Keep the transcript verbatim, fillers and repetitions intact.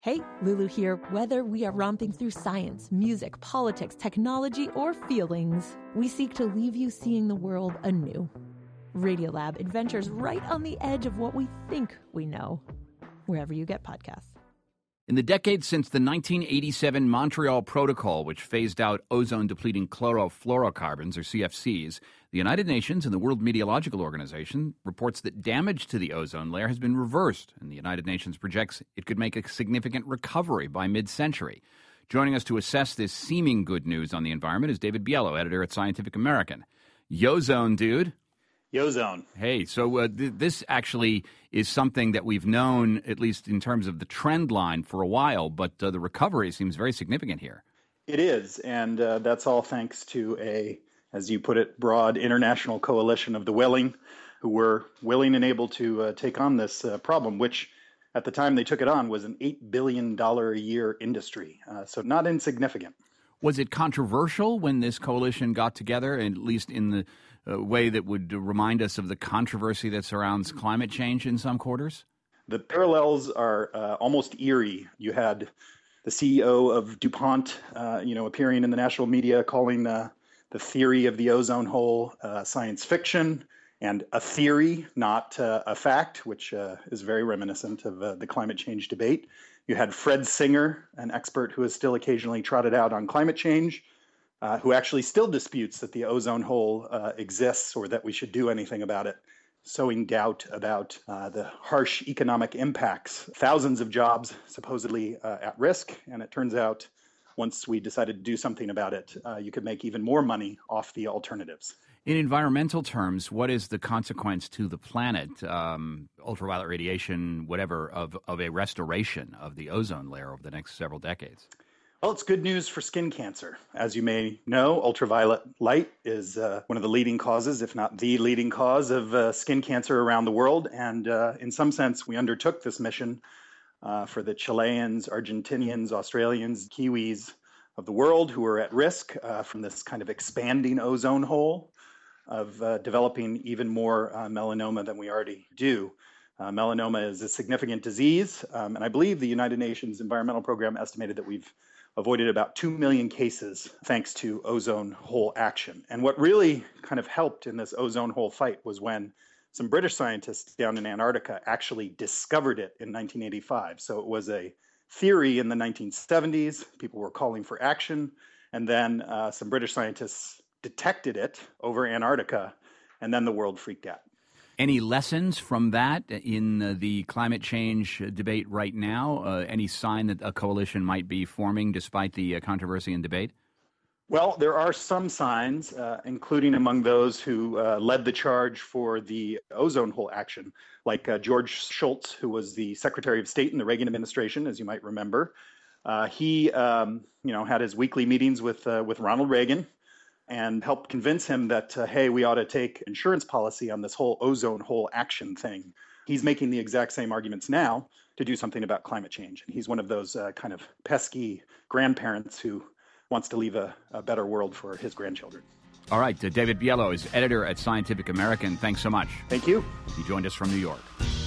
Hey, Lulu here. Whether we are romping through science, music, politics, technology, or feelings, we seek to leave you seeing the world anew. Radiolab adventures right on the edge of what we think we know, wherever you get podcasts. In the decades since the nineteen eighty-seven Montreal Protocol, which phased out ozone-depleting chlorofluorocarbons, or C F Cs, the United Nations and the World Meteorological Organization reports that damage to the ozone layer has been reversed, and the United Nations projects it could make a significant recovery by mid-century. Joining us to assess this seeming good news on the environment is David Biello, editor at Scientific American. Yozone, dude. Yozone. Hey, so uh, th- this actually is something that we've known, at least in terms of the trend line, for a while, but uh, the recovery seems very significant here. It is, and uh, that's all thanks to a, as you put it, broad international coalition of the willing, who were willing and able to uh, take on this uh, problem, which at the time they took it on was an eight billion dollars a year industry, uh, so not insignificant. Was it controversial when this coalition got together, at least in the uh, way that would remind us of the controversy that surrounds climate change in some quarters? The parallels are uh, almost eerie. You had the C E O of DuPont, uh, you know, appearing in the national media calling uh, the theory of the ozone hole uh, science fiction and a theory, not uh, a fact, which uh, is very reminiscent of uh, the climate change debate. You had Fred Singer, an expert who is still occasionally trotted out on climate change, uh, who actually still disputes that the ozone hole uh, exists or that we should do anything about it, sowing doubt about uh, the harsh economic impacts. Thousands of jobs supposedly uh, at risk, and it turns out once we decided to do something about it, uh, you could make even more money off the alternatives. In environmental terms, what is the consequence to the planet, um, ultraviolet radiation, whatever, of, of a restoration of the ozone layer over the next several decades? Well, it's good news for skin cancer. As you may know, ultraviolet light is uh, one of the leading causes, if not the leading cause, of uh, skin cancer around the world. And uh, in some sense, we undertook this mission uh, for the Chileans, Argentinians, Australians, Kiwis of the world who are at risk uh, from this kind of expanding ozone hole, of uh, developing even more uh, melanoma than we already do. Uh, melanoma is a significant disease, um, and I believe the United Nations Environmental Program estimated that we've avoided about two million cases thanks to ozone hole action. And what really kind of helped in this ozone hole fight was when some British scientists down in Antarctica actually discovered it in nineteen eighty-five. So it was a theory in the nineteen seventies. People were calling for action, and then uh, some British scientists detected it over Antarctica, and then the world freaked out. Any lessons from that in uh, the climate change debate right now? Uh, any sign that a coalition might be forming despite the uh, controversy and debate? Well, there are some signs, uh, including among those who uh, led the charge for the ozone hole action, like uh, George Shultz, who was the Secretary of State in the Reagan administration, as you might remember. Uh, he, um, you know, had his weekly meetings with uh, with Ronald Reagan, and helped convince him that, uh, hey, we ought to take insurance policy on this whole ozone hole action thing. He's making the exact same arguments now to do something about climate change. And he's one of those uh, kind of pesky grandparents who wants to leave a, a better world for his grandchildren. All right. Uh, David Biello is editor at Scientific American. Thanks so much. Thank you. He joined us from New York.